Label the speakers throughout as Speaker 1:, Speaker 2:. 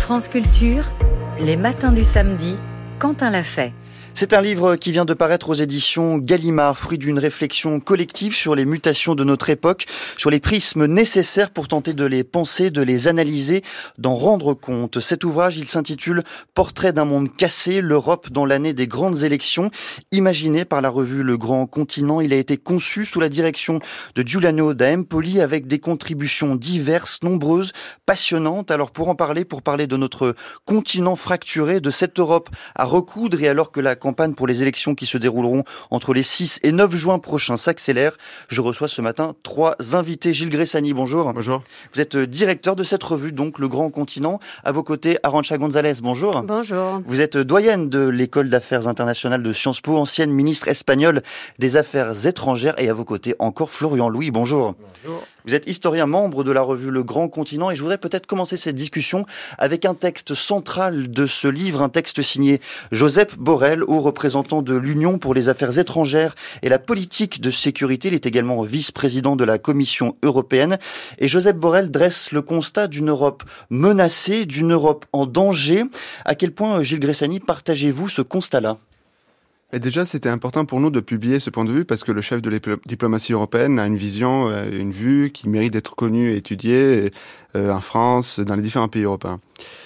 Speaker 1: France Culture, les matins du samedi, Quentin l'a fait.
Speaker 2: C'est un livre qui vient de paraître aux éditions Gallimard, fruit d'une réflexion collective sur les mutations de notre époque, sur les prismes nécessaires pour tenter de les penser, de les analyser, d'en rendre compte. Cet ouvrage, il s'intitule « Portrait d'un monde cassé, l'Europe dans l'année des grandes élections ». Imaginé par la revue Le Grand Continent, il a été conçu sous la direction de Giuliano da Empoli avec des contributions diverses, nombreuses, passionnantes. Alors pour parler de notre continent fracturé, de cette Europe à recoudre, et alors que la campagne pour les élections qui se dérouleront entre les 6 et 9 juin prochains s'accélère, je reçois ce matin 3 invités. Gilles Gressani, bonjour.
Speaker 3: Bonjour.
Speaker 2: Vous êtes directeur de cette revue, donc Le Grand Continent. À vos côtés, Arantxa González, bonjour.
Speaker 4: Bonjour.
Speaker 2: Vous êtes doyenne de l'École d'affaires internationales de Sciences Po, ancienne ministre espagnole des Affaires étrangères. Et à vos côtés, encore Florian Louis, bonjour.
Speaker 3: Bonjour.
Speaker 2: Vous êtes historien, membre de la revue Le Grand Continent, et je voudrais peut-être commencer cette discussion avec un texte central de ce livre, un texte signé Josep Borrell, haut représentant de l'Union pour les affaires étrangères et la politique de sécurité. Il est également vice-président de la Commission européenne. Et Josep Borrell dresse le constat d'une Europe menacée, d'une Europe en danger. À quel point, Gilles Gressani, partagez-vous ce constat-là ?
Speaker 3: Et déjà, c'était important pour nous de publier ce point de vue parce que le chef de la diplomatie européenne a une vision, une vue qui mérite d'être connue et étudiée en France, dans les différents pays européens.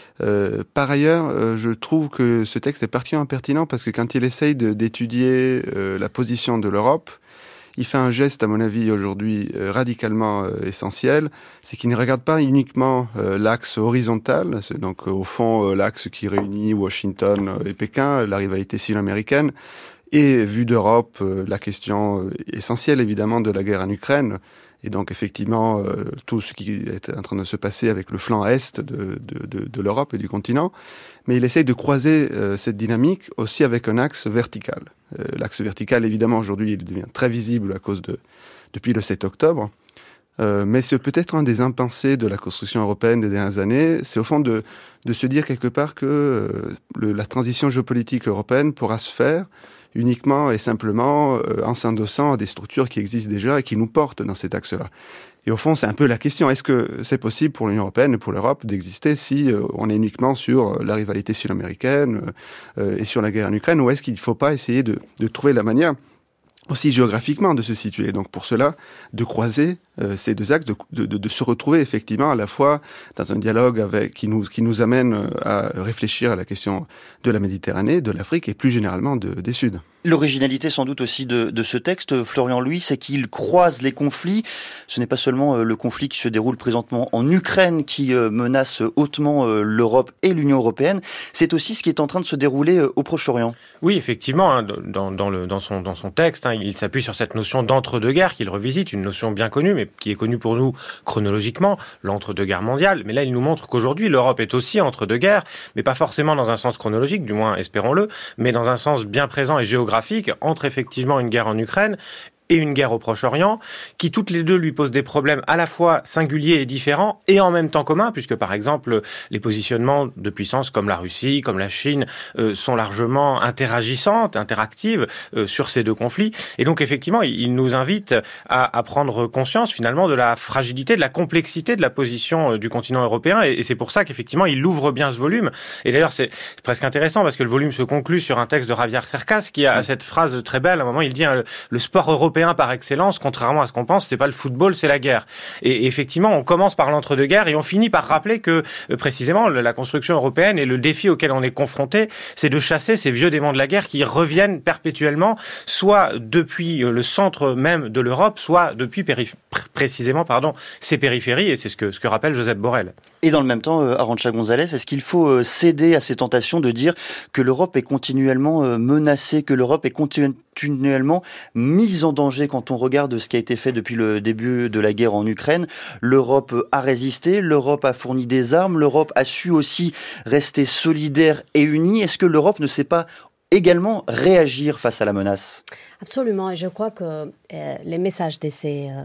Speaker 3: Par ailleurs, je trouve que ce texte est particulièrement pertinent parce que quand il essaye d'étudier la position de l'Europe, il fait un geste, à mon avis, aujourd'hui radicalement essentiel, c'est qu'il ne regarde pas uniquement l'axe horizontal, c'est donc au fond l'axe qui réunit Washington et Pékin, la rivalité sino-américaine, et vu d'Europe, la question essentielle évidemment de la guerre en Ukraine, et donc effectivement tout ce qui est en train de se passer avec le flanc est de l'Europe et du continent, mais il essaye de croiser cette dynamique aussi avec un axe vertical. L'axe vertical, évidemment, aujourd'hui, il devient très visible depuis le 7 octobre. Mais c'est peut-être un des impensés de la construction européenne des dernières années. C'est au fond de se dire quelque part que la transition géopolitique européenne pourra se faire uniquement et simplement en s'endossant à des structures qui existent déjà et qui nous portent dans cet axe-là. Et au fond, c'est un peu la question. Est-ce que c'est possible pour l'Union européenne et pour l'Europe d'exister si on est uniquement sur la rivalité sud-américaine et sur la guerre en Ukraine, ou est-ce qu'il ne faut pas essayer de trouver la manière aussi géographiquement de se situer. Donc pour cela, de croiser ces deux axes, de se retrouver effectivement à la fois dans un dialogue qui nous amène à réfléchir à la question de la Méditerranée, de l'Afrique et plus généralement des Suds.
Speaker 2: L'originalité sans doute aussi de ce texte, Florian Louis, c'est qu'il croise les conflits. Ce n'est pas seulement le conflit qui se déroule présentement en Ukraine qui menace hautement l'Europe et l'Union européenne, c'est aussi ce qui est en train de se dérouler au Proche-Orient.
Speaker 5: Oui, effectivement, dans son texte, il s'appuie sur cette notion d'entre-deux-guerres qu'il revisite, une notion bien connue, mais qui est connue pour nous chronologiquement, l'entre-deux-guerres mondiales. Mais là, il nous montre qu'aujourd'hui, l'Europe est aussi entre deux guerres, mais pas forcément dans un sens chronologique, du moins espérons-le, mais dans un sens bien présent et géographique, entre effectivement une guerre en Ukraine et une guerre au Proche-Orient, qui toutes les deux lui posent des problèmes à la fois singuliers et différents, et en même temps communs, puisque par exemple, les positionnements de puissances comme la Russie, comme la Chine, sont largement interactives sur ces deux conflits. Et donc effectivement, il nous invite à prendre conscience finalement de la fragilité, de la complexité de la position du continent européen, et c'est pour ça qu'effectivement, il ouvre bien ce volume. Et d'ailleurs, c'est presque intéressant, parce que le volume se conclut sur un texte de Javier Cercas, qui a cette phrase très belle. À un moment, il dit le sport européen par excellence, contrairement à ce qu'on pense, c'est pas le football, c'est la guerre. Et effectivement, on commence par l'entre-deux-guerres et on finit par rappeler que précisément la construction européenne et le défi auquel on est confronté, c'est de chasser ces vieux démons de la guerre qui reviennent perpétuellement, soit depuis le centre même de l'Europe, soit depuis précisément ses périphéries, et c'est ce que rappelle Josep Borrell.
Speaker 2: Et dans le même temps, Arantxa González, est-ce qu'il faut céder à ces tentations de dire que l'Europe est continuellement menacée, que l'Europe est continuellement mise en danger quand on regarde ce qui a été fait depuis le début de la guerre en Ukraine? L'Europe a résisté, l'Europe a fourni des armes, l'Europe a su aussi rester solidaire et unie. Est-ce que l'Europe ne sait pas également réagir face à la menace?
Speaker 4: Absolument, et je crois que les messages de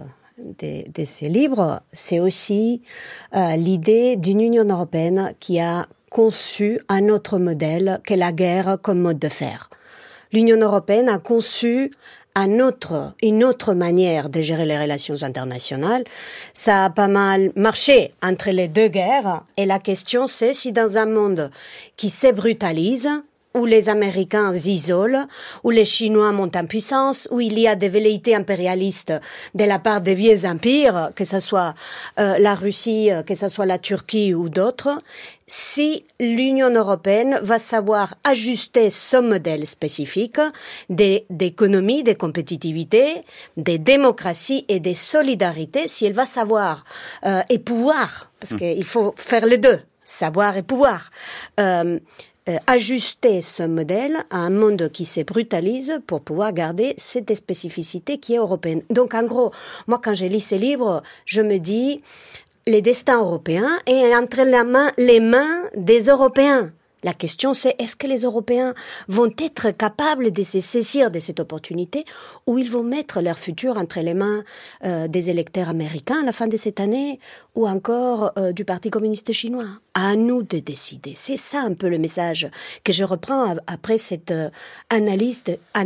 Speaker 4: ces livres, c'est aussi l'idée d'une Union européenne qui a conçu un autre modèle que la guerre comme mode de fer. L'Union européenne a conçu une autre manière de gérer les relations internationales. Ça a pas mal marché entre les deux guerres. Et la question, c'est si dans un monde qui se brutalise, où les Américains s'isolent, où les Chinois montent en puissance, où il y a des velléités impérialistes de la part des vieux empires, que ce soit la Russie, que ce soit la Turquie ou d'autres, si l'Union européenne va savoir ajuster son modèle spécifique d'économie, de compétitivité, de démocratie et de solidarité, si elle va savoir et pouvoir, parce qu'il faut faire les deux, savoir et pouvoir, ajuster ce modèle à un monde qui se brutalise pour pouvoir garder cette spécificité qui est européenne. Donc, en gros, moi, quand je lis ces livres, je me dis, le destin européen est entre les mains des Européens. La question, c'est est-ce que les Européens vont être capables de se saisir de cette opportunité ou ils vont mettre leur futur entre les mains des électeurs américains à la fin de cette année ou encore du Parti communiste chinois? À nous de décider. C'est ça un peu le message que je reprends après cette analyse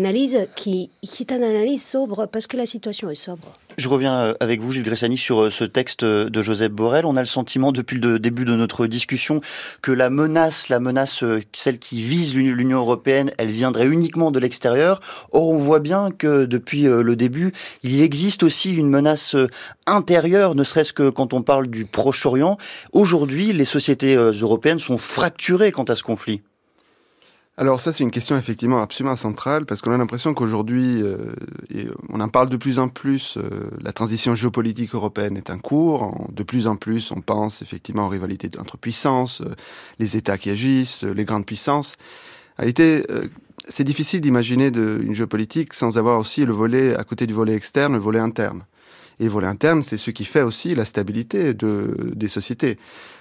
Speaker 4: qui est une analyse sobre parce que la situation est sobre.
Speaker 2: Je reviens avec vous, Gilles Gressani, sur ce texte de Josep Borrell. On a le sentiment, depuis le début de notre discussion, que la menace, celle qui vise l'Union européenne, elle viendrait uniquement de l'extérieur. Or, on voit bien que depuis le début, il existe aussi une menace intérieure, ne serait-ce que quand on parle du Proche-Orient. Aujourd'hui, les sociétés européennes sont fracturées quant à ce conflit.
Speaker 3: Alors ça, c'est une question effectivement absolument centrale, parce qu'on a l'impression qu'aujourd'hui, et on en parle de plus en plus, la transition géopolitique européenne est en cours. De plus en plus, on pense effectivement aux rivalités entre puissances, les États qui agissent, les grandes puissances. En réalité, c'est difficile d'imaginer une géopolitique sans avoir aussi le volet, à côté du volet externe, le volet interne. Et le volet interne, c'est ce qui fait aussi la stabilité des sociétés.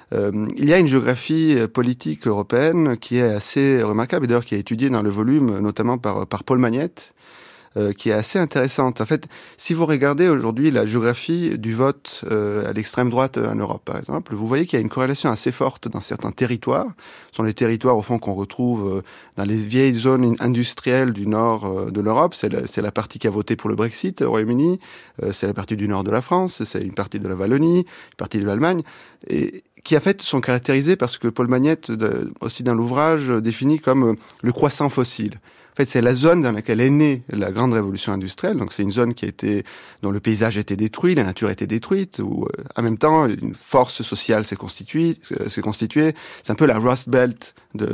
Speaker 3: Il y a une géographie politique européenne qui est assez remarquable, et d'ailleurs qui est étudiée dans le volume, notamment par Paul Magnette, qui est assez intéressante. En fait, si vous regardez aujourd'hui la géographie du vote à l'extrême droite en Europe, par exemple, vous voyez qu'il y a une corrélation assez forte dans certains territoires. Ce sont les territoires, au fond, qu'on retrouve dans les vieilles zones industrielles du nord de l'Europe. C'est la partie qui a voté pour le Brexit au Royaume-Uni, c'est la partie du nord de la France, c'est une partie de la Wallonie, une partie de l'Allemagne, et qui en fait sont caractérisés parce que Paul Magnette, aussi dans l'ouvrage, définit comme le croissant fossile. En fait, c'est la zone dans laquelle est née la grande révolution industrielle. Donc, c'est une zone dont le paysage a été détruit, la nature a été détruite, où, en même temps, une force sociale s'est constituée. C'est un peu la Rust Belt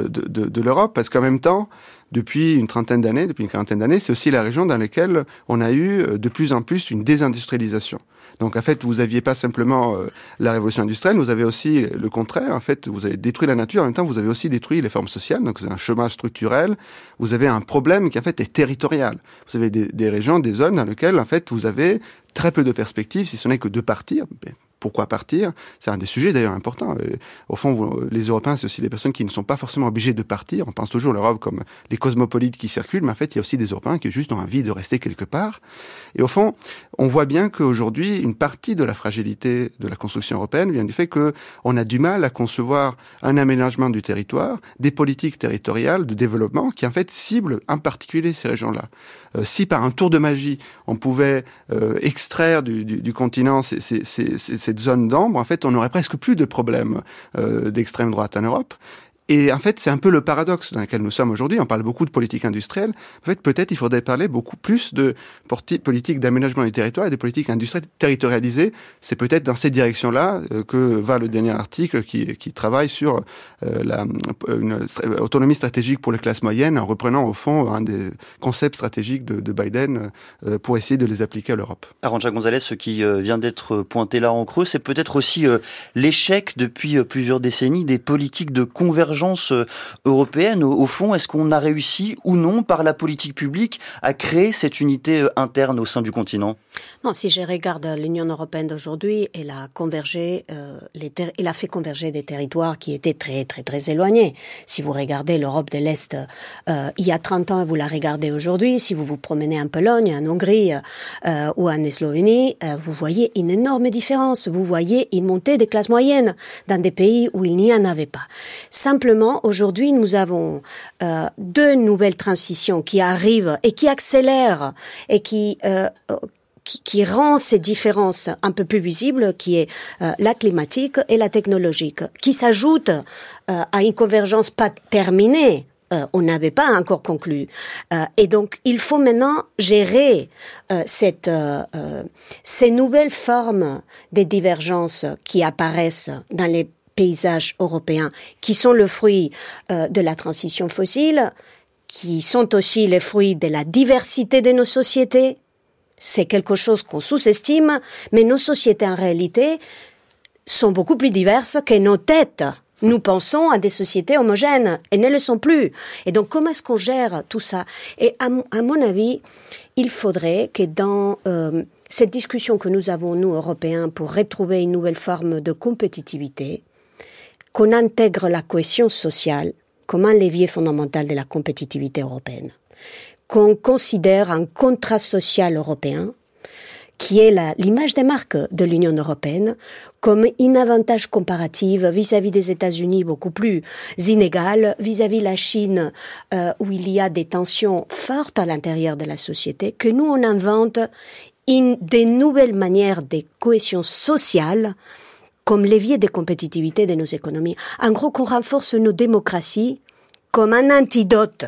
Speaker 3: de l'Europe, parce qu'en même temps, depuis une quarantaine d'années, c'est aussi la région dans laquelle on a eu de plus en plus une désindustrialisation. Donc, en fait, vous aviez pas simplement la révolution industrielle, vous avez aussi le contraire. En fait, vous avez détruit la nature, en même temps, vous avez aussi détruit les formes sociales. Donc, c'est un chômage structurel. Vous avez un problème qui, en fait, est territorial. Vous avez des régions, des zones dans lesquelles, en fait, vous avez très peu de perspectives, si ce n'est que de partir. Pourquoi partir? C'est un des sujets d'ailleurs importants. Au fond, les Européens, c'est aussi des personnes qui ne sont pas forcément obligées de partir. On pense toujours à l'Europe comme les cosmopolites qui circulent, mais en fait, il y a aussi des Européens qui juste ont envie de rester quelque part. Et au fond, on voit bien qu'aujourd'hui, une partie de la fragilité de la construction européenne vient du fait qu'on a du mal à concevoir un aménagement du territoire, des politiques territoriales de développement qui en fait ciblent en particulier ces régions-là. Si par un tour de magie, on pouvait extraire du continent cette zone d'ombre, en fait, on n'aurait presque plus de problèmes d'extrême droite en Europe. Et en fait, c'est un peu le paradoxe dans lequel nous sommes aujourd'hui. On parle beaucoup de politique industrielle. En fait, peut-être il faudrait parler beaucoup plus de politique d'aménagement du territoire et de politique industrielle territorialisée. C'est peut-être dans cette direction-là que va le dernier article qui travaille sur une autonomie stratégique pour les classes moyennes, en reprenant au fond un des concepts stratégiques de Biden pour essayer de les appliquer à l'Europe.
Speaker 2: Arantxa González, ce qui vient d'être pointé là en creux, c'est peut-être aussi l'échec depuis plusieurs décennies des politiques de convergence européenne. Au fond, est-ce qu'on a réussi ou non par la politique publique à créer cette unité interne au sein du continent?
Speaker 4: Non, si je regarde l'Union européenne d'aujourd'hui, elle a fait converger des territoires qui étaient très très très éloignés. Si vous regardez l'Europe de l'Est il y a 30 ans et vous la regardez aujourd'hui, si vous vous promenez en Pologne, en Hongrie ou en Slovénie, vous voyez une énorme différence. Vous voyez une montée des classes moyennes dans des pays où il n'y en avait pas. Simplement, simplement, aujourd'hui, nous avons deux nouvelles transitions qui arrivent et qui accélèrent et qui rend ces différences un peu plus visibles, qui est la climatique et la technologique, qui s'ajoutent à une convergence pas terminée. On n'avait pas encore conclu. Et donc, il faut maintenant gérer ces nouvelles formes de divergences qui apparaissent dans les paysages européens, qui sont le fruit de la transition fossile, qui sont aussi les fruits de la diversité de nos sociétés. C'est quelque chose qu'on sous-estime, mais nos sociétés, en réalité, sont beaucoup plus diverses que nos têtes. Nous pensons à des sociétés homogènes et ne le sont plus. Et donc, comment est-ce qu'on gère tout ça? Et à mon avis, il faudrait que dans cette discussion que nous avons, nous, Européens, pour retrouver une nouvelle forme de compétitivité, qu'on intègre la cohésion sociale comme un levier fondamental de la compétitivité européenne, qu'on considère un contrat social européen qui est l'image des marques de l'Union européenne, comme un avantage comparatif vis-à-vis des États-Unis beaucoup plus inégal, vis-à-vis la Chine où il y a des tensions fortes à l'intérieur de la société, que nous on invente des nouvelles manières de cohésion sociale comme levier de compétitivité de nos économies. En gros, qu'on renforce nos démocraties comme un antidote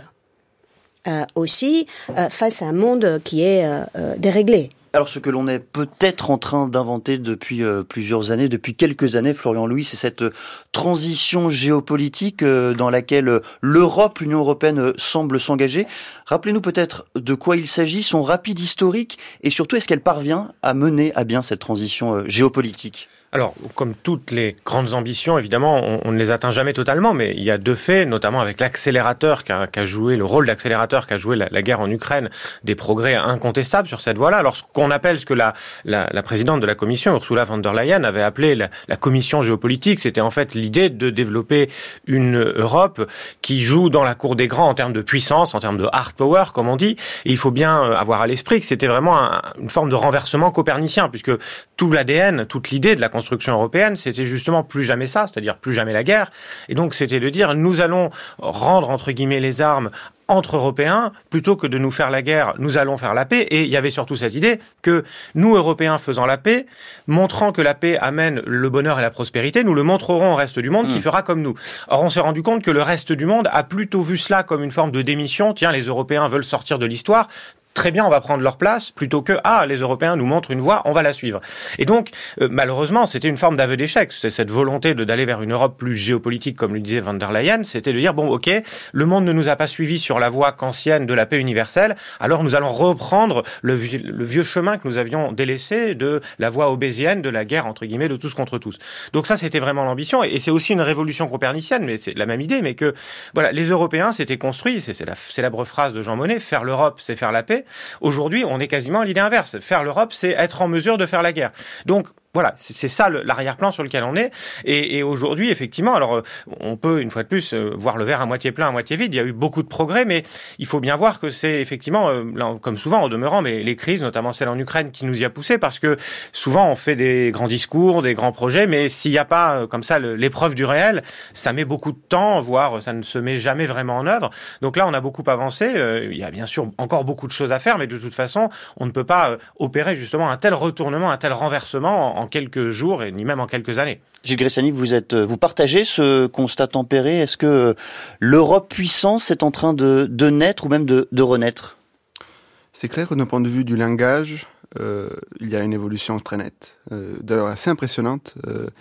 Speaker 4: aussi face à un monde qui est déréglé.
Speaker 2: Alors ce que l'on est peut-être en train d'inventer depuis plusieurs années, depuis quelques années, Florian Louis, c'est cette transition géopolitique dans laquelle l'Europe, l'Union européenne semble s'engager. Rappelez-nous peut-être de quoi il s'agit, son rapide historique et surtout est-ce qu'elle parvient à mener à bien cette transition géopolitique ?
Speaker 5: Alors, comme toutes les grandes ambitions, évidemment, on ne les atteint jamais totalement, mais il y a deux faits, notamment avec l'accélérateur qu'a joué, le rôle d'accélérateur qu'a joué la guerre en Ukraine, des progrès incontestables sur cette voie-là. Alors, ce qu'on appelle, ce que la présidente de la Commission, Ursula von der Leyen, avait appelé la Commission géopolitique, c'était en fait l'idée de développer une Europe qui joue dans la cour des grands en termes de puissance, en termes de hard power, comme on dit. Et il faut bien avoir à l'esprit que c'était vraiment une forme de renversement copernicien, puisque tout l'ADN, toute l'idée de la construction européenne, c'était justement plus jamais ça, c'est-à-dire plus jamais la guerre. Et donc, c'était de dire, nous allons rendre, entre guillemets, les armes entre Européens, plutôt que de nous faire la guerre, nous allons faire la paix. Et il y avait surtout cette idée que nous, Européens, faisant la paix, montrant que la paix amène le bonheur et la prospérité, nous le montrerons au reste du monde qui fera comme nous. Or, on s'est rendu compte que le reste du monde a plutôt vu cela comme une forme de démission. Tiens, les Européens veulent sortir de l'histoire. Très bien, on va prendre leur place, plutôt que les Européens nous montrent une voie, on va la suivre. Et donc, malheureusement, c'était une forme d'aveu d'échec. C'est cette volonté d'aller vers une Europe plus géopolitique, comme le disait von der Leyen, c'était de dire, bon, ok, le monde ne nous a pas suivis sur la voie kantienne de la paix universelle, alors nous allons reprendre le vieux chemin que nous avions délaissé de la voie obésienne, de la guerre, entre guillemets, de tous contre tous. Donc ça, c'était vraiment l'ambition, et c'est aussi une révolution copernicienne, mais c'est la même idée, mais que, voilà, les Européens s'étaient construits, c'est la célèbre phrase de Jean Monnet, faire l'Europe, c'est faire la paix. Aujourd'hui, on est quasiment à l'idée inverse. Faire l'Europe, c'est être en mesure de faire la guerre. Donc, voilà, c'est ça l'arrière-plan sur lequel on est. Et aujourd'hui, effectivement, alors on peut, une fois de plus, voir le verre à moitié plein, à moitié vide. Il y a eu beaucoup de progrès, mais il faut bien voir que c'est effectivement, comme souvent en demeurant, mais les crises, notamment celle en Ukraine, qui nous y a poussé, parce que souvent on fait des grands discours, des grands projets, mais s'il n'y a pas, comme ça, l'épreuve du réel, ça met beaucoup de temps, voire ça ne se met jamais vraiment en œuvre. Donc là, on a beaucoup avancé. Il y a bien sûr encore beaucoup de choses à faire, mais de toute façon, on ne peut pas opérer justement un tel retournement, un tel renversement en quelques jours et ni même en quelques années.
Speaker 2: Gilles Gressani, vous partagez ce constat tempéré? Est-ce que l'Europe puissance est en train de naître ou même de renaître?
Speaker 3: C'est clair que d'un point de vue du langage, il y a une évolution très nette, d'ailleurs assez impressionnante.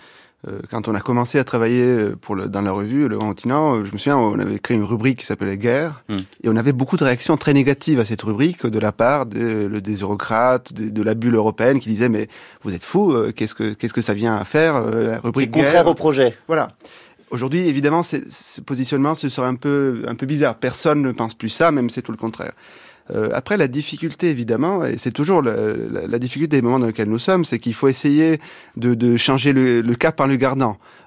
Speaker 3: Quand on a commencé à travailler dans la revue Le Grand Continent, je me souviens, on avait créé une rubrique qui s'appelait Guerre, et on avait beaucoup de réactions très négatives à cette rubrique de la part des eurocrates, de la bulle européenne, qui disaient mais vous êtes fous, qu'est-ce que ça vient à faire la rubrique
Speaker 2: C'est contraire
Speaker 3: Guerre.
Speaker 2: au projet.
Speaker 3: Voilà. Aujourd'hui, évidemment, ce positionnement, ce serait un peu bizarre. Personne ne pense plus ça, même c'est tout le contraire. Après, la difficulté, évidemment, et c'est toujours la difficulté des moments dans lesquels nous sommes, c'est qu'il faut essayer de changer le cap en le gardant.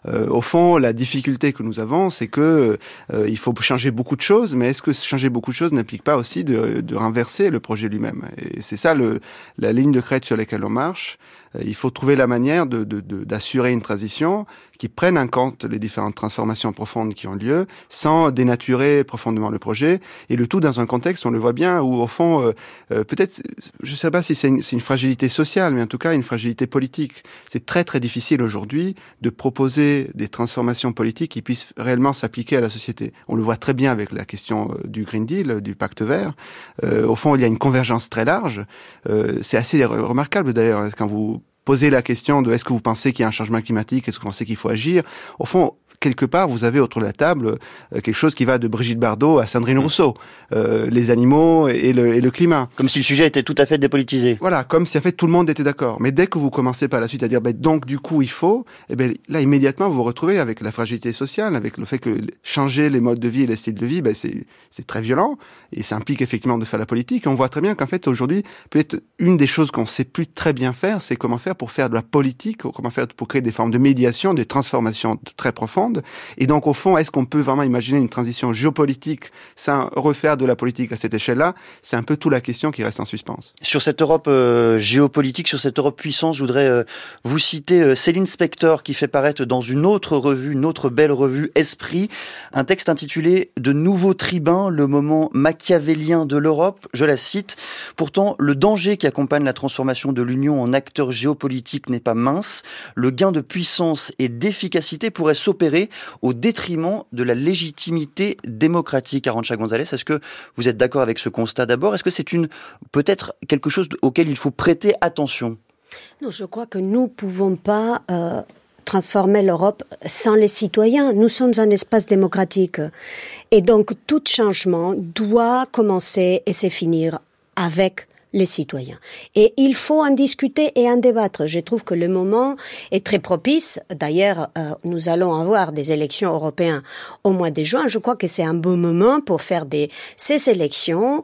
Speaker 3: Au fond, la difficulté que nous avons, c'est que il faut changer beaucoup de choses, mais est-ce que changer beaucoup de choses n'implique pas aussi de renverser le projet lui-même? Et c'est ça la ligne de crête sur laquelle on marche. Il faut trouver la manière d'assurer une transition qui prenne en compte les différentes transformations profondes qui ont lieu, sans dénaturer profondément le projet, et le tout dans un contexte, on le voit bien, où au fond, peut-être, je ne sais pas si c'est une fragilité sociale, mais en tout cas une fragilité politique. C'est très très difficile aujourd'hui de proposer des transformations politiques qui puissent réellement s'appliquer à la société. On le voit très bien avec la question du Green Deal, du Pacte vert. Au fond, il y a une convergence très large. C'est assez remarquable d'ailleurs, quand vous posez la question de est-ce que vous pensez qu'il y a un changement climatique, est-ce que vous pensez qu'il faut agir, au fond, quelque part, vous avez autour de la table quelque chose qui va de Brigitte Bardot à Sandrine Rousseau, les animaux et le climat.
Speaker 2: Comme si le sujet était tout à fait dépolitisé.
Speaker 3: Voilà, comme si en fait tout le monde était d'accord. Mais dès que vous commencez par la suite à dire donc du coup il faut, là immédiatement vous vous retrouvez avec la fragilité sociale, avec le fait que changer les modes de vie et les styles de vie, c'est très violent et ça implique effectivement de faire la politique. Et on voit très bien qu'en fait aujourd'hui, peut-être une des choses qu'on sait plus très bien faire, c'est comment faire pour faire de la politique, comment faire pour créer des formes de médiation, des transformations très profondes. Et donc, au fond, est-ce qu'on peut vraiment imaginer une transition géopolitique sans refaire de la politique à cette échelle-là? C'est un peu toute la question qui reste en suspens.
Speaker 2: Sur cette Europe géopolitique, sur cette Europe puissance, je voudrais vous citer Céline Spector qui fait paraître dans une autre revue, une autre belle revue, Esprit, un texte intitulé « De nouveaux tribuns, le moment machiavélien de l'Europe ». Je la cite. « Pourtant, le danger qui accompagne la transformation de l'Union en acteur géopolitique n'est pas mince. Le gain de puissance et d'efficacité pourrait s'opérer au détriment de la légitimité démocratique. » Arantxa González, est-ce que vous êtes d'accord avec ce constat d'abord? Est-ce que c'est peut-être quelque chose auquel il faut prêter attention?
Speaker 4: Non, je crois que nous ne pouvons pas transformer l'Europe sans les citoyens. Nous sommes un espace démocratique. Et donc, tout changement doit commencer et se finir avec les citoyens. Et il faut en discuter et en débattre. Je trouve que le moment est très propice. D'ailleurs, nous allons avoir des élections européennes au mois de juin. Je crois que c'est un bon moment pour faire ces élections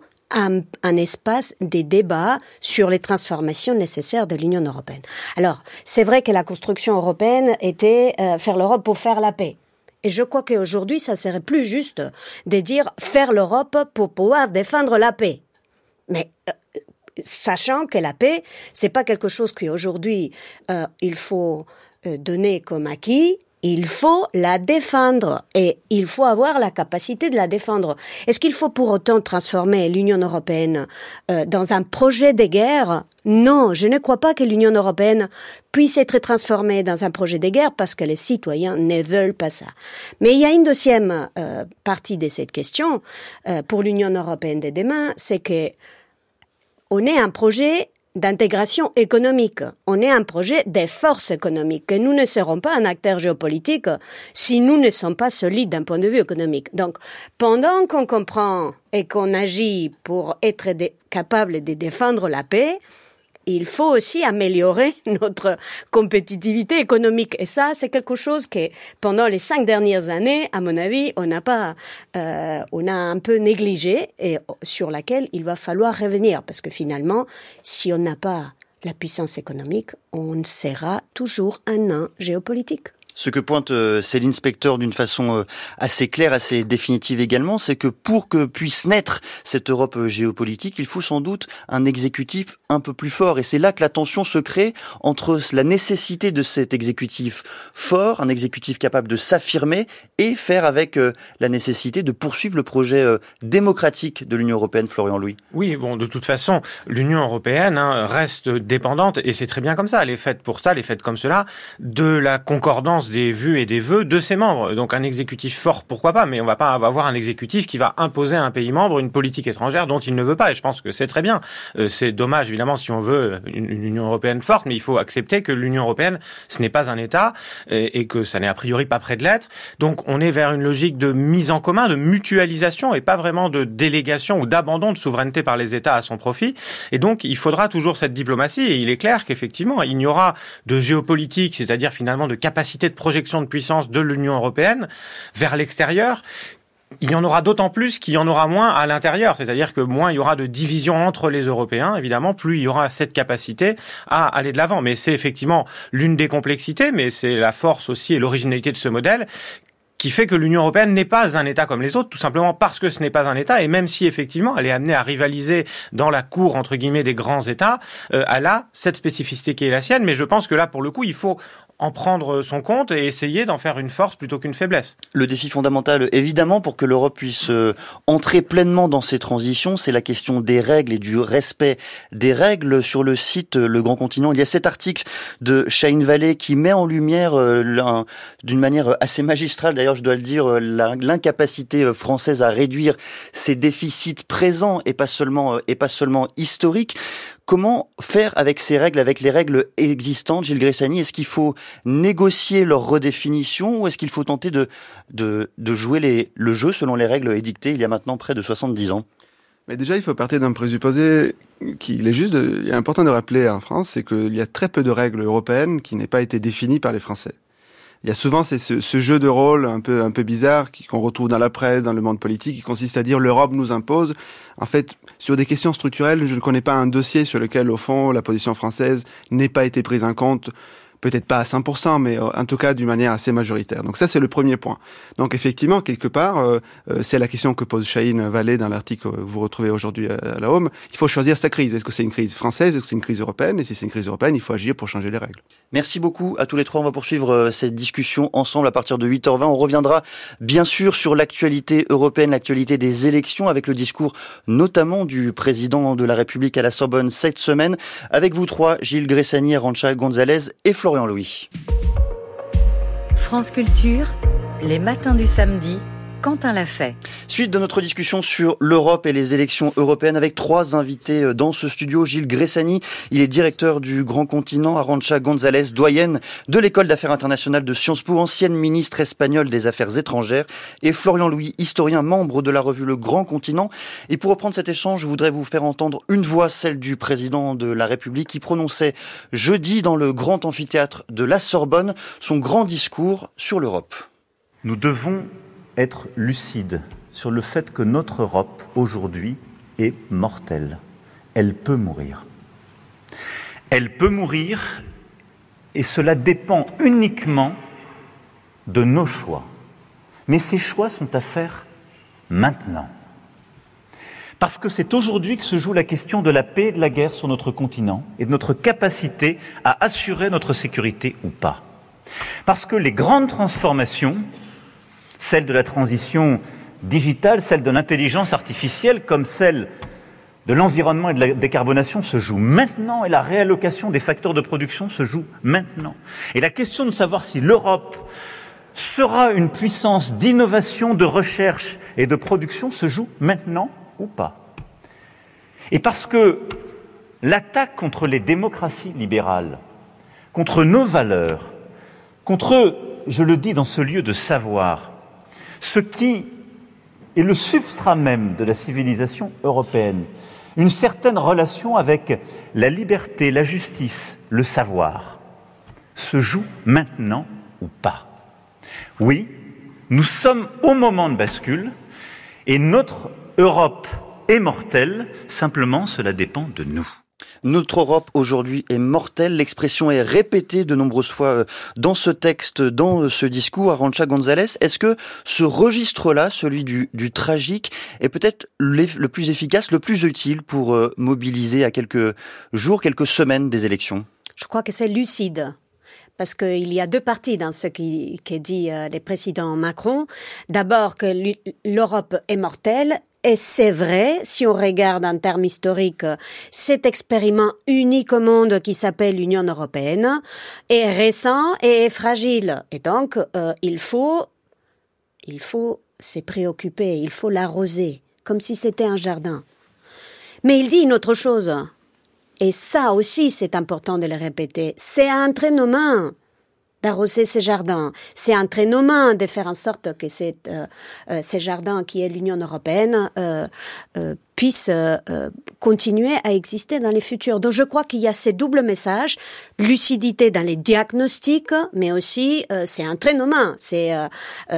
Speaker 4: un espace des débats sur les transformations nécessaires de l'Union européenne. Alors, c'est vrai que la construction européenne était faire l'Europe pour faire la paix. Et je crois qu'aujourd'hui, ça serait plus juste de dire faire l'Europe pour pouvoir défendre la paix. Mais sachant que la paix, c'est pas quelque chose qu'aujourd'hui il faut donner comme acquis. Il faut la défendre et il faut avoir la capacité de la défendre. Est-ce qu'il faut pour autant transformer l'Union européenne dans un projet de guerre? Non, je ne crois pas que l'Union européenne puisse être transformée dans un projet de guerre parce que les citoyens ne veulent pas ça. Mais il y a une deuxième partie de cette question pour l'Union européenne de demain, c'est que on est un projet d'intégration économique. On est un projet des forces économiques. Que nous ne serons pas un acteur géopolitique si nous ne sommes pas solides d'un point de vue économique. Donc, pendant qu'on comprend et qu'on agit pour être capable de défendre la paix, il faut aussi améliorer notre compétitivité économique. Et ça, c'est quelque chose que, pendant les 5 dernières années, à mon avis, on a un peu négligé et sur laquelle il va falloir revenir. Parce que finalement, si on n'a pas la puissance économique, on sera toujours un nain géopolitique.
Speaker 2: Ce que pointe Céline Spector d'une façon assez claire, assez définitive également, c'est que pour que puisse naître cette Europe géopolitique, il faut sans doute un exécutif un peu plus fort. Et c'est là que la tension se crée entre la nécessité de cet exécutif fort, un exécutif capable de s'affirmer, et faire avec la nécessité de poursuivre le projet démocratique de l'Union européenne. Florian Louis.
Speaker 5: Oui, bon, de toute façon, l'Union européenne reste dépendante, et c'est très bien comme ça, elle est faite pour ça, elle est faite comme cela, de la concordance des vues et des vœux de ses membres. Donc un exécutif fort, pourquoi pas, mais on va pas avoir un exécutif qui va imposer à un pays membre une politique étrangère dont il ne veut pas, et je pense que c'est très bien. C'est dommage, évidemment, si on veut une Union européenne forte, mais il faut accepter que l'Union européenne, ce n'est pas un État, et que ça n'est a priori pas près de l'être. Donc on est vers une logique de mise en commun, de mutualisation, et pas vraiment de délégation ou d'abandon de souveraineté par les États à son profit. Et donc il faudra toujours cette diplomatie, et il est clair qu'effectivement, il n'y aura de géopolitique, c'est-à-dire finalement de capacité de projection de puissance de l'Union européenne vers l'extérieur, il y en aura d'autant plus qu'il y en aura moins à l'intérieur, c'est-à-dire que moins il y aura de division entre les Européens, évidemment, plus il y aura cette capacité à aller de l'avant. Mais c'est effectivement l'une des complexités, mais c'est la force aussi et l'originalité de ce modèle qui fait que l'Union européenne n'est pas un État comme les autres, tout simplement parce que ce n'est pas un État, et même si effectivement elle est amenée à rivaliser dans la cour, entre guillemets, des grands États, elle a cette spécificité qui est la sienne, mais je pense que là, pour le coup, il faut en prendre son compte et essayer d'en faire une force plutôt qu'une faiblesse.
Speaker 2: Le défi fondamental, évidemment, pour que l'Europe puisse entrer pleinement dans ces transitions, c'est la question des règles et du respect des règles. Sur le site Le Grand Continent, il y a cet article de Shahin Vallée qui met en lumière, d'une manière assez magistrale, d'ailleurs je dois le dire, l'incapacité française à réduire ses déficits présents et pas seulement historiques. Comment faire avec ces règles, avec les règles existantes, Gilles Gressani? Est-ce qu'il faut négocier leur redéfinition ou est-ce qu'il faut tenter de jouer le jeu selon les règles édictées il y a maintenant près de 70 ans?
Speaker 3: Mais déjà, il faut partir d'un présupposé qu'il est important de rappeler en France, c'est qu'il y a très peu de règles européennes qui n'aient pas été définies par les Français. Il y a souvent ce jeu de rôle un peu bizarre qu'on retrouve dans la presse, dans le monde politique, qui consiste à dire l'Europe nous impose. En fait, sur des questions structurelles, je ne connais pas un dossier sur lequel, au fond, la position française n'ait pas été prise en compte. Peut-être pas à 100%, mais en tout cas d'une manière assez majoritaire. Donc ça, c'est le premier point. Donc effectivement, quelque part, c'est la question que pose Shahin Vallée dans l'article que vous retrouvez aujourd'hui à la Home. Il faut choisir sa crise. Est-ce que c'est une crise française? Est-ce que c'est une crise européenne? Et si c'est une crise européenne, il faut agir pour changer les règles.
Speaker 2: Merci beaucoup à tous les trois. On va poursuivre cette discussion ensemble à partir de 8h20. On reviendra bien sûr sur l'actualité européenne, l'actualité des élections, avec le discours notamment du président de la République à la Sorbonne cette semaine. Avec vous trois, Gilles Gressani, Arantxa Gonzalez et Florian Louis.
Speaker 1: France Culture, les matins du samedi, Quentin Lafay.
Speaker 2: Suite de notre discussion sur l'Europe et les élections européennes avec trois invités dans ce studio. Gilles Gressani, il est directeur du Grand Continent. Arantxa Gonzalez, doyenne de l'École d'affaires internationales de Sciences Po, ancienne ministre espagnole des Affaires étrangères. Et Florian Louis, historien, membre de la revue Le Grand Continent. Et pour reprendre cet échange, je voudrais vous faire entendre une voix, celle du président de la République, qui prononçait jeudi dans le grand amphithéâtre de la Sorbonne son grand discours sur l'Europe.
Speaker 6: Nous devons être lucide sur le fait que notre Europe, aujourd'hui, est mortelle. Elle peut mourir. Elle peut mourir et cela dépend uniquement de nos choix. Mais ces choix sont à faire maintenant. Parce que c'est aujourd'hui que se joue la question de la paix et de la guerre sur notre continent et de notre capacité à assurer notre sécurité ou pas. Parce que les grandes transformations, celle de la transition digitale, celle de l'intelligence artificielle, comme celle de l'environnement et de la décarbonation se joue maintenant, et la réallocation des facteurs de production se joue maintenant. Et la question de savoir si l'Europe sera une puissance d'innovation, de recherche et de production se joue maintenant ou pas. Et parce que l'attaque contre les démocraties libérales, contre nos valeurs, contre, je le dis dans ce lieu de savoir, ce qui est le substrat même de la civilisation européenne, une certaine relation avec la liberté, la justice, le savoir, se joue maintenant ou pas. Oui, nous sommes au moment de bascule et notre Europe est mortelle, simplement cela dépend de nous.
Speaker 2: Notre Europe aujourd'hui est mortelle. L'expression est répétée de nombreuses fois dans ce texte, dans ce discours. Arantxa Gonzalez, est-ce que ce registre-là, celui du tragique, est peut-être le plus efficace, le plus utile pour mobiliser à quelques jours, quelques semaines des élections?
Speaker 4: Je crois que c'est lucide. Parce qu'il y a deux parties dans ce qui dit le président Macron. D'abord que l'Europe est mortelle. Et c'est vrai, si on regarde en termes historiques, cet expériment unique au monde qui s'appelle l'Union européenne est récent et est fragile. Et donc, il faut se préoccuper, il faut l'arroser, comme si c'était un jardin. Mais il dit une autre chose. Et ça aussi, c'est important de le répéter. C'est entre nos mains d'arroser ces jardins. C'est entre nos mains de faire en sorte que ces jardins qui est l'Union européenne puisse continuer à exister dans les futurs. Donc je crois qu'il y a ces doubles messages, lucidité dans les diagnostics, mais aussi c'est un traînement, c'est à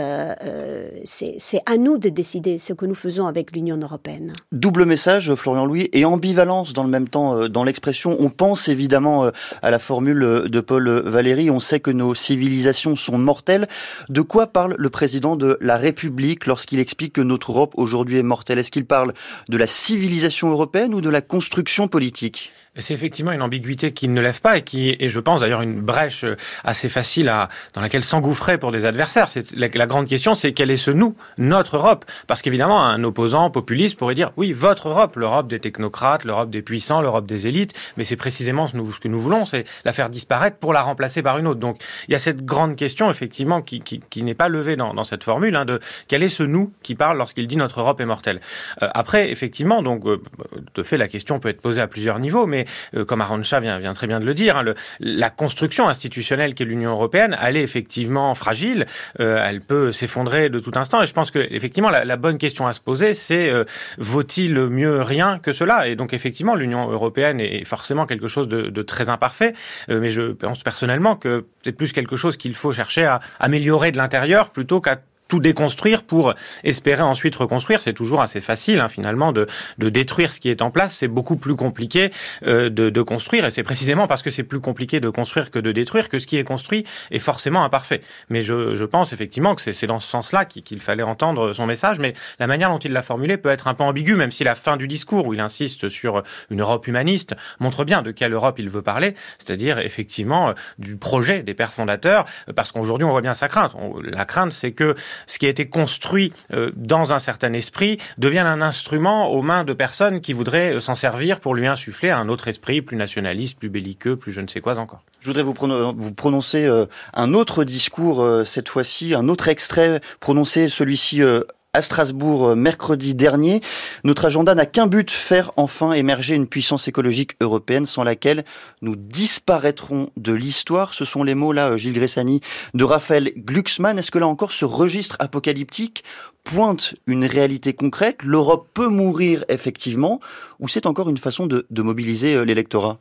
Speaker 4: nous de décider ce que nous faisons avec l'Union européenne.
Speaker 2: Double message, Florian Louis, et ambivalence dans le même temps dans l'expression. On pense évidemment à la formule de Paul Valéry, on sait que nos civilisations sont mortelles. De quoi parle le président de la République lorsqu'il explique que notre Europe aujourd'hui est mortelle? Est-ce qu'il parle de la civilisation européenne ou de la construction politique?
Speaker 5: C'est effectivement une ambiguïté qui ne lève pas et qui est, je pense, d'ailleurs une brèche assez facile dans laquelle s'engouffrer pour des adversaires. La grande question, c'est quel est ce nous, notre Europe? Parce qu'évidemment, un opposant populiste pourrait dire, oui, votre Europe, l'Europe des technocrates, l'Europe des puissants, l'Europe des élites, mais c'est précisément ce que nous voulons, c'est la faire disparaître pour la remplacer par une autre. Donc, il y a cette grande question, effectivement, qui n'est pas levée dans cette formule, de quel est ce nous qui parle lorsqu'il dit notre Europe est mortelle. Après, effectivement, donc, de fait, la question peut être posée à plusieurs niveaux, mais comme Arantxa vient très bien de le dire, la construction institutionnelle qu'est l'Union européenne, elle est effectivement fragile, elle peut s'effondrer de tout instant, et je pense que effectivement la bonne question à se poser, c'est vaut-il mieux rien que cela? Et donc effectivement, l'Union européenne est forcément quelque chose de très imparfait, mais je pense personnellement que c'est plus quelque chose qu'il faut chercher à améliorer de l'intérieur plutôt qu'à tout déconstruire pour espérer ensuite reconstruire. C'est toujours assez facile, finalement, de détruire ce qui est en place. C'est beaucoup plus compliqué de construire, et c'est précisément parce que c'est plus compliqué de construire que de détruire que ce qui est construit est forcément imparfait. Mais je pense effectivement que c'est dans ce sens-là qu'il fallait entendre son message, mais la manière dont il l'a formulé peut être un peu ambiguë, même si la fin du discours, où il insiste sur une Europe humaniste, montre bien de quelle Europe il veut parler, c'est-à-dire effectivement du projet des pères fondateurs, parce qu'aujourd'hui on voit bien sa crainte. La crainte, c'est que ce qui a été construit dans un certain esprit devienne un instrument aux mains de personnes qui voudraient s'en servir pour lui insuffler un autre esprit plus nationaliste, plus belliqueux, plus je ne sais quoi encore.
Speaker 2: Je voudrais vous prononcer un autre discours, cette fois-ci, un autre extrait prononcé, celui-ci à Strasbourg mercredi dernier. Notre agenda n'a qu'un but, faire enfin émerger une puissance écologique européenne sans laquelle nous disparaîtrons de l'histoire. Ce sont les mots, là, Gilles Gressani, de Raphaël Glucksmann. Est-ce que là encore, ce registre apocalyptique pointe une réalité concrète? L'Europe peut mourir effectivement, ou c'est encore une façon de mobiliser l'électorat?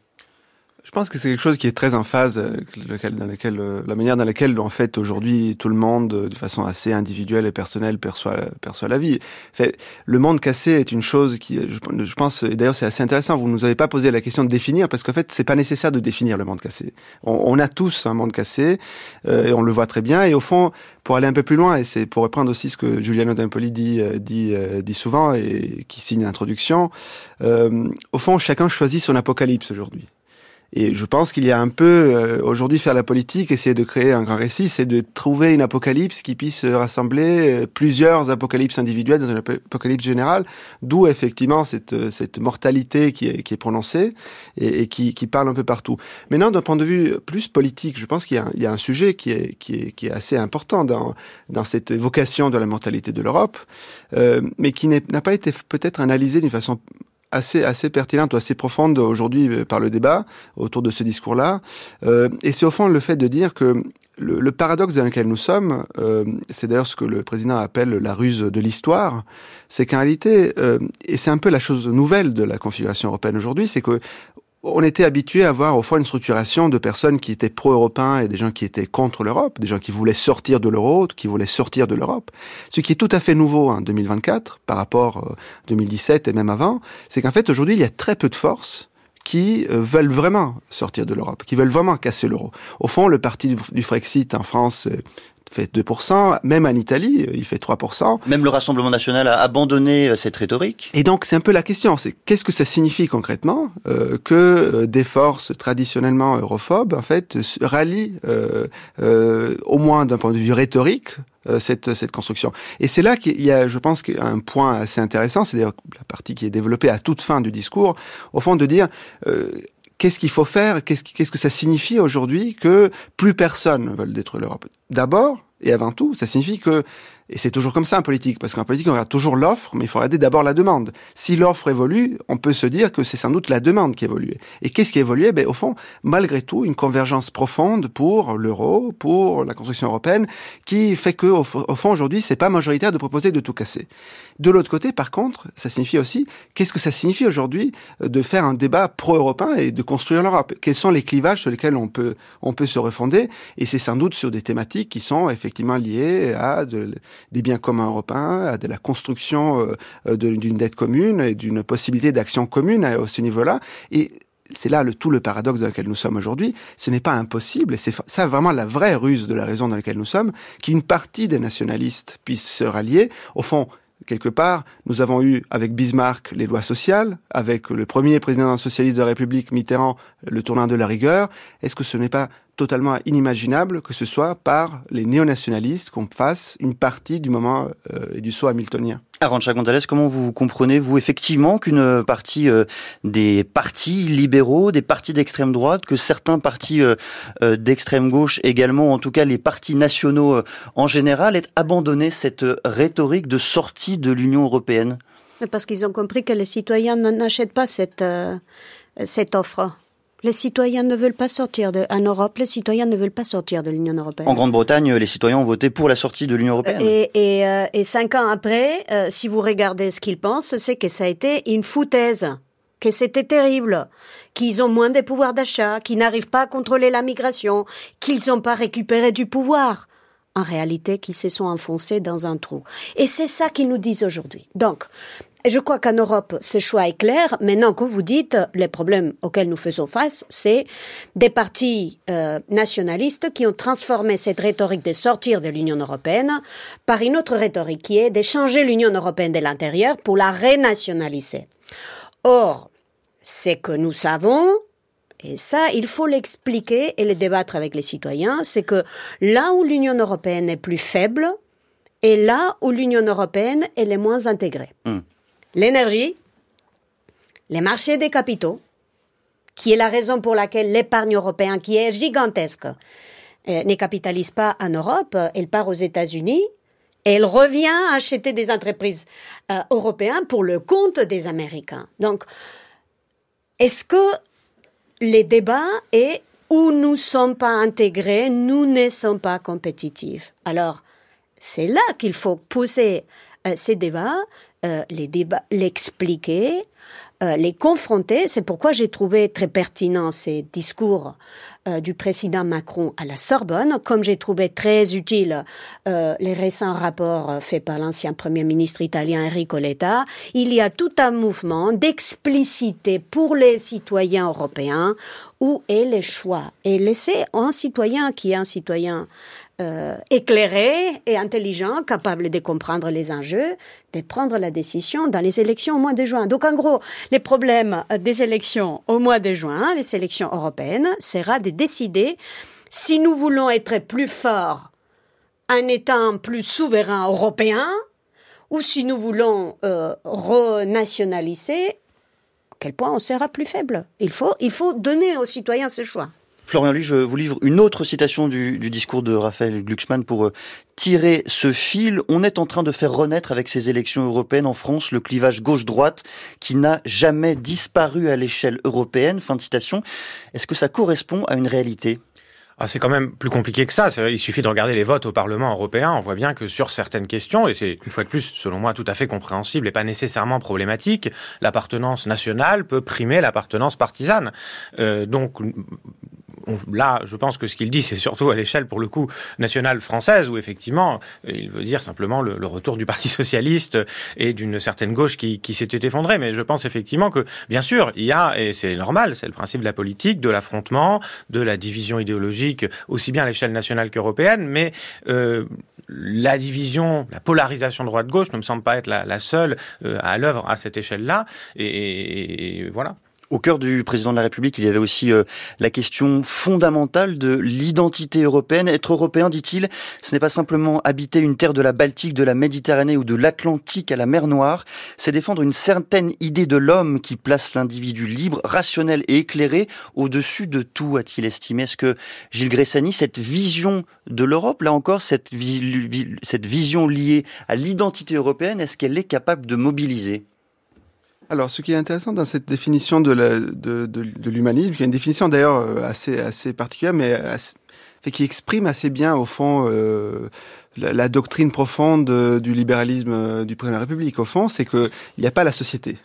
Speaker 3: Je pense que c'est quelque chose qui est très en phase avec la manière dans laquelle, en fait, aujourd'hui, tout le monde, de façon assez individuelle et personnelle, perçoit la vie. En fait, le monde cassé est une chose qui, je pense, et d'ailleurs c'est assez intéressant, vous ne nous avez pas posé la question de définir, parce qu'en fait, c'est pas nécessaire de définir le monde cassé. On a tous un monde cassé, et on le voit très bien, et au fond, pour aller un peu plus loin, et c'est pour reprendre aussi ce que Giuliano d'Empoli dit souvent, et qui signe l'introduction, au fond, chacun choisit son apocalypse aujourd'hui. Et je pense qu'il y a un peu, aujourd'hui, faire la politique, essayer de créer un grand récit, c'est de trouver une apocalypse qui puisse rassembler plusieurs apocalypses individuelles dans une apocalypse générale, d'où effectivement cette mortalité qui est prononcée et qui parle un peu partout. Maintenant, d'un point de vue plus politique, je pense qu'il y a un sujet qui est assez important dans cette évocation de la mortalité de l'Europe, mais qui n'a pas été peut-être analysé d'une façon assez pertinente ou assez profonde aujourd'hui par le débat autour de ce discours-là. Et c'est au fond le fait de dire que le paradoxe dans lequel nous sommes, c'est d'ailleurs ce que le président appelle la ruse de l'histoire, c'est qu'en réalité, et c'est un peu la chose nouvelle de la configuration européenne aujourd'hui, c'est que on était habitué à avoir au fond une structuration de personnes qui étaient pro-européens et des gens qui étaient contre l'Europe, des gens qui voulaient sortir de l'euro, qui voulaient sortir de l'Europe. Ce qui est tout à fait nouveau en 2024 par rapport à 2017 et même avant, c'est qu'en fait aujourd'hui il y a très peu de forces qui veulent vraiment sortir de l'Europe, qui veulent vraiment casser l'euro. Au fond, le parti du Frexit en France fait 2%, même en Italie, il fait 3%.
Speaker 2: Même le Rassemblement national a abandonné cette rhétorique.
Speaker 3: Et donc, c'est un peu la question, c'est qu'est-ce que ça signifie concrètement que des forces traditionnellement europhobes, en fait, rallient, au moins d'un point de vue rhétorique, cette construction. Et c'est là qu'il y a, je pense, un point assez intéressant, c'est d'ailleurs la partie qui est développée à toute fin du discours, au fond de dire... qu'est-ce qu'il faut faire? Qu'est-ce que ça signifie aujourd'hui que plus personne ne veut détruire l'Europe? D'abord, et avant tout, ça signifie que Et c'est toujours comme ça en politique, parce qu'en politique, on regarde toujours l'offre, mais il faut regarder d'abord la demande. Si l'offre évolue, on peut se dire que c'est sans doute la demande qui évolue. Et qu'est-ce qui évolue? Au fond, malgré tout, une convergence profonde pour l'euro, pour la construction européenne, qui fait que, au fond, aujourd'hui, c'est pas majoritaire de proposer de tout casser. De l'autre côté, par contre, ça signifie aussi, qu'est-ce que ça signifie aujourd'hui de faire un débat pro-européen et de construire l'Europe? Quels sont les clivages sur lesquels on peut se refonder? Et c'est sans doute sur des thématiques qui sont effectivement liées à des biens communs européens, à de la construction d'une dette commune et d'une possibilité d'action commune à ce niveau-là. Et c'est là tout le paradoxe dans lequel nous sommes aujourd'hui. Ce n'est pas impossible, et c'est ça vraiment la vraie ruse de la raison dans laquelle nous sommes, qu'une partie des nationalistes puisse se rallier. Au fond, quelque part, nous avons eu, avec Bismarck, les lois sociales, avec le premier président socialiste de la République, Mitterrand, le tournant de la rigueur. Est-ce que ce n'est pas totalement inimaginable que ce soit par les néonationalistes qu'on fasse une partie du moment et du saut hamiltonien?
Speaker 2: Arantxa González, comment vous comprenez, vous, effectivement, qu'une partie des partis libéraux, des partis d'extrême droite, que certains partis d'extrême gauche également, en tout cas les partis nationaux en général, aient abandonné cette rhétorique de sortie de l'Union européenne?
Speaker 4: Mais parce qu'ils ont compris que les citoyens n'achètent pas cette offre. Les citoyens ne veulent pas sortir en Europe, les citoyens ne veulent pas sortir de l'Union européenne.
Speaker 2: En Grande-Bretagne, les citoyens ont voté pour la sortie de l'Union européenne.
Speaker 4: Et 5 ans après, si vous regardez ce qu'ils pensent, c'est que ça a été une foutaise, que c'était terrible, qu'ils ont moins de pouvoir d'achat, qu'ils n'arrivent pas à contrôler la migration, qu'ils n'ont pas récupéré du pouvoir. En réalité, qu'ils se sont enfoncés dans un trou. Et c'est ça qu'ils nous disent aujourd'hui. Donc, je crois qu'en Europe, ce choix est clair. Maintenant, comme vous dites, les problèmes auxquels nous faisons face, c'est des partis nationalistes qui ont transformé cette rhétorique de sortir de l'Union européenne par une autre rhétorique qui est de changer l'Union européenne de l'intérieur pour la renationaliser. Or, ce que nous savons, et ça, il faut l'expliquer et le débattre avec les citoyens, c'est que là où l'Union européenne est plus faible, et là où l'Union européenne est le moins intégrée. L'énergie, les marchés des capitaux, qui est la raison pour laquelle l'épargne européenne, qui est gigantesque, ne capitalise pas en Europe, elle part aux États-Unis, et elle revient acheter des entreprises européennes pour le compte des Américains. Donc, est-ce que les débats est où nous ne sommes pas intégrés, nous ne sommes pas compétitifs. Alors, c'est là qu'il faut pousser ces débats, l'expliquer, les confronter. C'est pourquoi j'ai trouvé très pertinent ces discours du président Macron à la Sorbonne, comme j'ai trouvé très utile les récents rapports faits par l'ancien Premier ministre italien Enrico Letta. Il y a tout un mouvement d'expliciter pour les citoyens européens où est le choix. Et laisser un citoyen qui est un citoyen éclairé et intelligent, capable de comprendre les enjeux, de prendre la décision dans les élections au mois de juin. Donc en gros, les problèmes des élections au mois de juin, les élections européennes, sera de décider si nous voulons être plus forts en étant plus souverains européens ou si nous voulons renationaliser, à quel point on sera plus faible. Il faut donner aux citoyens ce choix.
Speaker 2: Florian Luy, je vous livre une autre citation du discours de Raphaël Glucksmann pour tirer ce fil. On est en train de faire renaître avec ces élections européennes en France le clivage gauche-droite qui n'a jamais disparu à l'échelle européenne. Fin de citation. Est-ce que ça correspond à une réalité ?
Speaker 5: C'est quand même plus compliqué que ça. Il suffit de regarder les votes au Parlement européen. On voit bien que sur certaines questions, et c'est une fois de plus, selon moi, tout à fait compréhensible et pas nécessairement problématique, l'appartenance nationale peut primer l'appartenance partisane. Là, je pense que ce qu'il dit, c'est surtout à l'échelle, pour le coup, nationale française, où effectivement, il veut dire simplement le retour du Parti socialiste et d'une certaine gauche qui s'était effondrée. Mais je pense effectivement que, bien sûr, il y a, et c'est normal, c'est le principe de la politique, de l'affrontement, de la division idéologique, aussi bien à l'échelle nationale qu'européenne, mais la division, la polarisation droite-gauche ne me semble pas être la seule à l'œuvre à cette échelle-là. Et voilà.
Speaker 2: Au cœur du président de la République, il y avait aussi la question fondamentale de l'identité européenne. Être européen, dit-il, ce n'est pas simplement habiter une terre de la Baltique, de la Méditerranée ou de l'Atlantique à la mer Noire, c'est défendre une certaine idée de l'homme qui place l'individu libre, rationnel et éclairé au-dessus de tout, a-t-il estimé. Est-ce que Gilles Gressani, cette vision de l'Europe, là encore, cette vision liée à l'identité européenne, est-ce qu'elle est capable de mobiliser ?
Speaker 3: Alors, ce qui est intéressant dans cette définition de l'humanisme, qui est une définition d'ailleurs assez particulière, mais qui exprime assez bien, au fond, la doctrine profonde du libéralisme du président de la République. Au fond, c'est qu'il n'y a pas la société.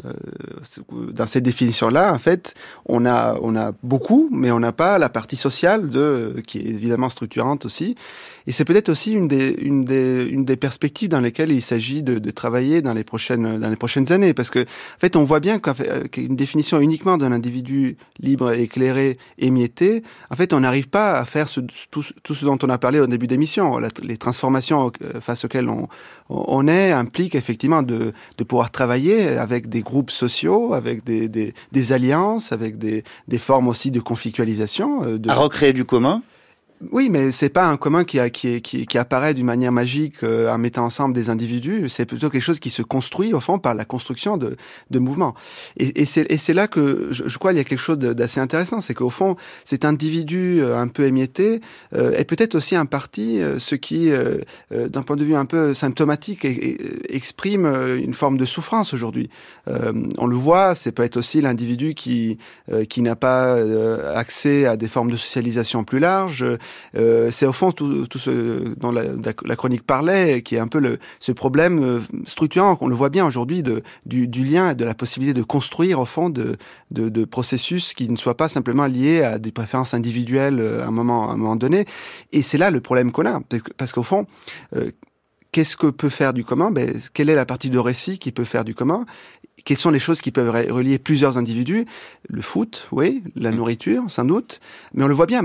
Speaker 3: Dans cette définition-là, en fait, on a beaucoup, mais on n'a pas la partie sociale qui est évidemment structurante aussi. Et c'est peut-être aussi une des perspectives dans lesquelles il s'agit de travailler dans les prochaines années, parce que en fait, on voit bien qu'une définition uniquement d'un individu libre, éclairé, émietté, en fait, on n'arrive pas à faire tout ce dont on a parlé au début d'émission. Les transformations face auxquelles on est impliquent effectivement de pouvoir travailler avec des groupes sociaux, avec des alliances, avec des formes aussi de conflictualisation.
Speaker 2: À recréer du commun.
Speaker 3: Oui, mais c'est pas un commun qui apparaît d'une manière magique en mettant ensemble des individus. C'est plutôt quelque chose qui se construit au fond par la construction de mouvements. Et c'est là que je crois il y a quelque chose d'assez intéressant, c'est qu'au fond cet individu un peu émietté est peut-être aussi en partie ce qui, d'un point de vue un peu symptomatique, exprime une forme de souffrance aujourd'hui. On le voit, c'est peut-être aussi l'individu qui n'a pas accès à des formes de socialisation plus larges. C'est au fond tout ce dont la chronique parlait, qui est un peu ce problème structurant qu'on le voit bien aujourd'hui du lien et de la possibilité de construire au fond de processus qui ne soient pas simplement liés à des préférences individuelles à un moment donné. Et c'est là le problème qu'on a, parce qu'au fond, qu'est-ce que peut faire du commun ? Quelle est la partie de récit qui peut faire du commun ? Quelles sont les choses qui peuvent relier plusieurs individus ? Le foot, oui, la nourriture, sans doute. Mais on le voit bien,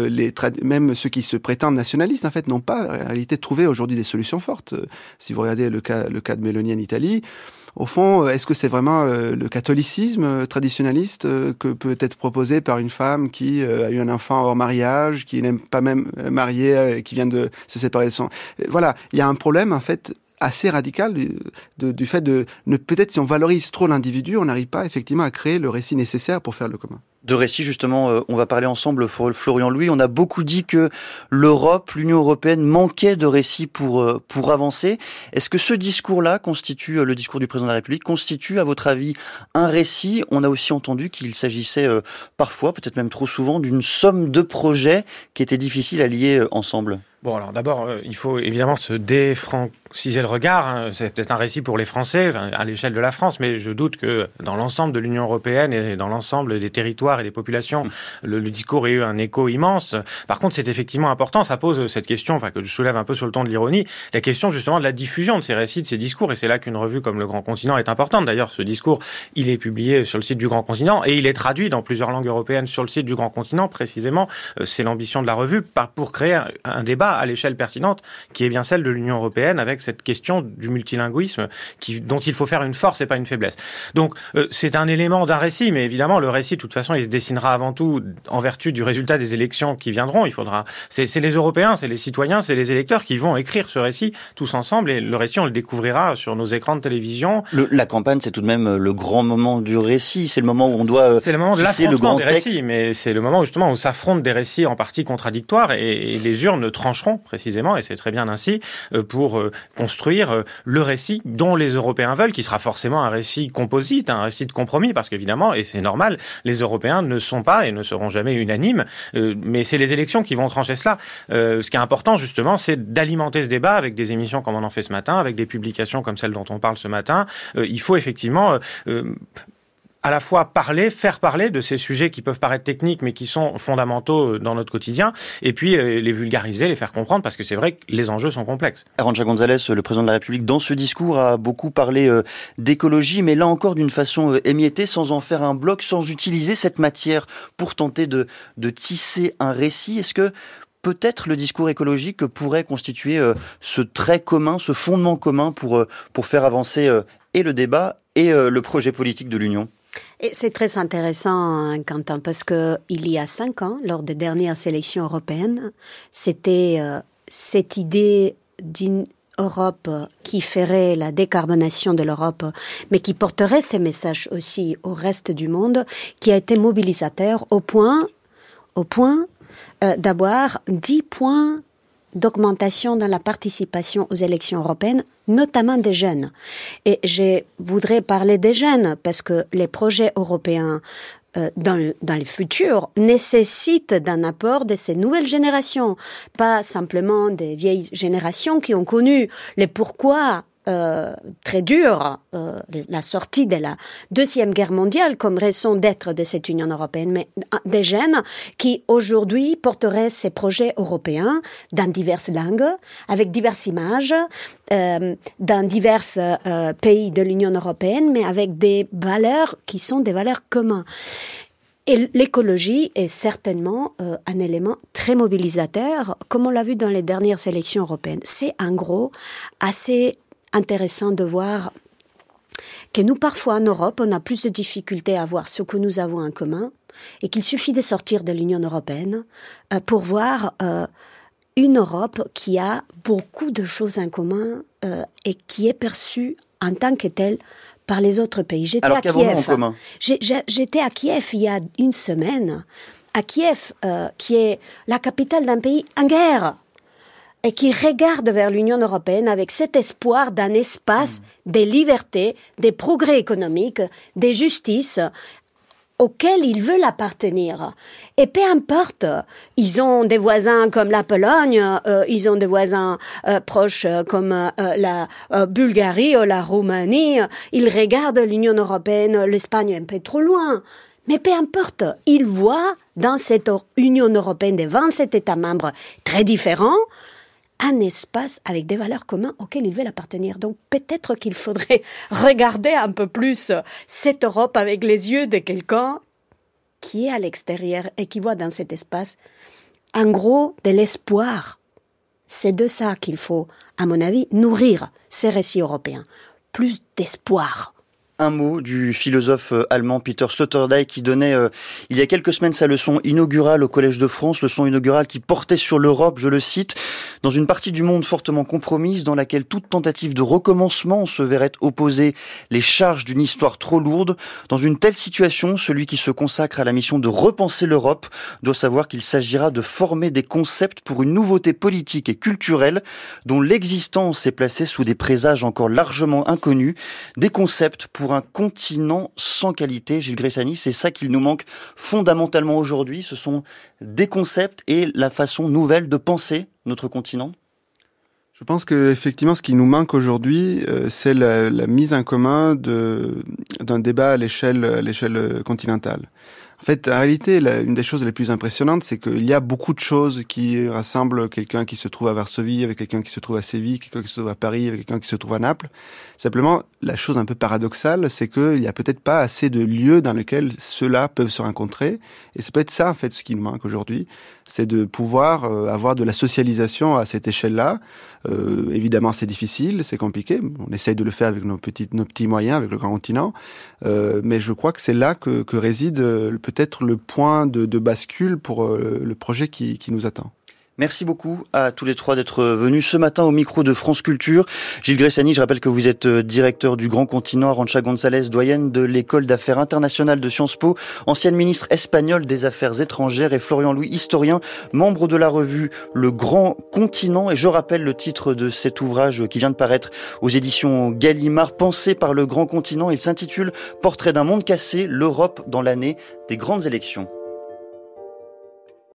Speaker 3: même ceux qui se prétendent nationalistes, en fait, n'ont pas en réalité trouvé aujourd'hui des solutions fortes. Si vous regardez le cas de Meloni en Italie, au fond, est-ce que c'est vraiment le catholicisme traditionnaliste que peut être proposé par une femme qui a eu un enfant hors mariage, qui n'est pas même mariée, qui vient de se séparer de son... Voilà, il y a un problème, en fait, assez radical du fait de peut-être si on valorise trop l'individu, on n'arrive pas effectivement à créer le récit nécessaire pour faire le commun.
Speaker 2: De récits, justement, on va parler ensemble, Florian Louis. On a beaucoup dit que l'Union européenne manquait de récits pour avancer. Est-ce que ce discours-là constitue, le discours du président de la République, constitue, à votre avis, un récit ? On a aussi entendu qu'il s'agissait parfois, peut-être même trop souvent, d'une somme de projets qui étaient difficiles à lier ensemble.
Speaker 5: Bon, alors d'abord, il faut évidemment se défranciser le regard. C'est peut-être un récit pour les Français, à l'échelle de la France, mais je doute que dans l'ensemble de l'Union européenne et dans l'ensemble des territoires et des populations, le discours ait eu un écho immense. Par contre, c'est effectivement important, ça pose cette question, que je soulève un peu sur le ton de l'ironie, la question justement de la diffusion de ces récits, de ces discours, et c'est là qu'une revue comme Le Grand Continent est importante. D'ailleurs, ce discours, il est publié sur le site du Grand Continent et il est traduit dans plusieurs langues européennes sur le site du Grand Continent, précisément. C'est l'ambition de la revue, pour créer un débat à l'échelle pertinente, qui est bien celle de l'Union européenne, avec cette question du multilinguisme dont il faut faire une force et pas une faiblesse. Donc, c'est un élément d'un récit, mais évidemment, le récit, de toute façon, il se dessinera avant tout en vertu du résultat des élections qui viendront. C'est les Européens, c'est les citoyens, c'est les électeurs qui vont écrire ce récit tous ensemble, et le récit, on le découvrira sur nos écrans de télévision.
Speaker 2: La campagne, c'est tout de même le grand moment du récit. C'est le moment où on doit
Speaker 5: c'est le moment de l'affrontement des récits, mais c'est le moment justement où s'affrontent des récits en partie contradictoires, et les urnes trancheront précisément, et c'est très bien ainsi, pour construire le récit dont les Européens veulent, qui sera forcément un récit composite, un récit de compromis, parce qu'évidemment, et c'est normal, les Européens ne sont pas et ne seront jamais unanimes, mais c'est les élections qui vont trancher cela. Ce qui est important, justement, c'est d'alimenter ce débat avec des émissions comme on en fait ce matin, avec des publications comme celle dont on parle ce matin. Il faut effectivement... à la fois faire parler de ces sujets qui peuvent paraître techniques, mais qui sont fondamentaux dans notre quotidien, et puis les vulgariser, les faire comprendre, parce que c'est vrai que les enjeux sont complexes.
Speaker 2: Arantxa González, le président de la République, dans ce discours, a beaucoup parlé d'écologie, mais là encore d'une façon émiettée, sans en faire un bloc, sans utiliser cette matière pour tenter de tisser un récit. Est-ce que peut-être le discours écologique pourrait constituer ce trait commun, ce fondement commun pour faire avancer et le débat et le projet politique de l'Union ?
Speaker 4: Et c'est très intéressant, Quentin, parce que il y a 5 ans, lors des dernières élections européennes, c'était cette idée d'une Europe qui ferait la décarbonation de l'Europe, mais qui porterait ces messages aussi au reste du monde, qui a été mobilisateur au point d'avoir 10 points d'augmentation dans la participation aux élections européennes, notamment des jeunes. Et je voudrais parler des jeunes parce que les projets européens dans le futur nécessitent d'un apport de ces nouvelles générations, pas simplement des vieilles générations qui ont connu les pourquoi très dur, la sortie de la Deuxième Guerre mondiale comme raison d'être de cette Union européenne, mais des jeunes qui aujourd'hui porteraient ces projets européens dans diverses langues, avec diverses images, dans divers pays de l'Union européenne, mais avec des valeurs qui sont des valeurs communes. Et l'écologie est certainement un élément très mobilisateur, comme on l'a vu dans les dernières élections européennes. C'est en gros assez intéressant de voir que nous, parfois, en Europe, on a plus de difficultés à voir ce que nous avons en commun et qu'il suffit de sortir de l'Union européenne pour voir une Europe qui a beaucoup de choses en commun et qui est perçue en tant que telle par les autres pays. J'étais
Speaker 2: à Kiev.
Speaker 4: J'étais à Kiev il y a une semaine. À Kiev, qui est la capitale d'un pays en guerre, et qui regarde vers l'Union européenne avec cet espoir d'un espace des libertés, des progrès économiques, des justices auquel ils veulent appartenir. Et peu importe, ils ont des voisins comme la Pologne, ils ont des voisins proches comme la Bulgarie ou la Roumanie, ils regardent l'Union européenne, l'Espagne un peu trop loin. Mais peu importe, ils voient dans cette Union européenne des 27 États membres très différents, un espace avec des valeurs communes auxquelles ils veulent appartenir. Donc peut-être qu'il faudrait regarder un peu plus cette Europe avec les yeux de quelqu'un qui est à l'extérieur et qui voit dans cet espace, en gros, de l'espoir. C'est de ça qu'il faut, à mon avis, nourrir ces récits européens. Plus d'espoir.
Speaker 2: Un mot du philosophe allemand Peter Sloterdijk qui donnait il y a quelques semaines sa leçon inaugurale au Collège de France, leçon inaugurale qui portait sur l'Europe, je le cite, dans une partie du monde fortement compromise dans laquelle toute tentative de recommencement se verrait opposer les charges d'une histoire trop lourde. Dans une telle situation, celui qui se consacre à la mission de repenser l'Europe doit savoir qu'il s'agira de former des concepts pour une nouveauté politique et culturelle dont l'existence est placée sous des présages encore largement inconnus, des concepts pour un continent sans qualité. Gilles Gressani, c'est ça qu'il nous manque fondamentalement aujourd'hui. Ce sont des concepts et la façon nouvelle de penser notre continent.
Speaker 3: Je pense que effectivement, ce qui nous manque aujourd'hui, c'est la mise en commun d'un débat à l'échelle continentale. En fait, en réalité, une des choses les plus impressionnantes, c'est qu'il y a beaucoup de choses qui rassemblent quelqu'un qui se trouve à Varsovie, avec quelqu'un qui se trouve à Séville, quelqu'un qui se trouve à Paris, avec quelqu'un qui se trouve à Naples. Simplement, la chose un peu paradoxale, c'est qu'il n'y a peut-être pas assez de lieux dans lesquels ceux-là peuvent se rencontrer. Et c'est peut-être ça, en fait, ce qui nous manque aujourd'hui. C'est de pouvoir avoir de la socialisation à cette échelle-là. Évidemment, c'est difficile, c'est compliqué. On essaye de le faire avec nos petits moyens, avec le grand continent. Mais je crois que c'est là que réside peut-être le point de bascule pour le projet qui nous attend.
Speaker 2: Merci beaucoup à tous les trois d'être venus ce matin au micro de France Culture. Gilles Gressani, je rappelle que vous êtes directeur du Grand Continent, Arantxa González, doyenne de l'École d'affaires internationales de Sciences Po, ancienne ministre espagnole des Affaires étrangères, et Florian Louis, historien, membre de la revue Le Grand Continent. Et je rappelle le titre de cet ouvrage qui vient de paraître aux éditions Gallimard, pensé par le Grand Continent. Il s'intitule « Portrait d'un monde cassé, l'Europe dans l'année des grandes élections ».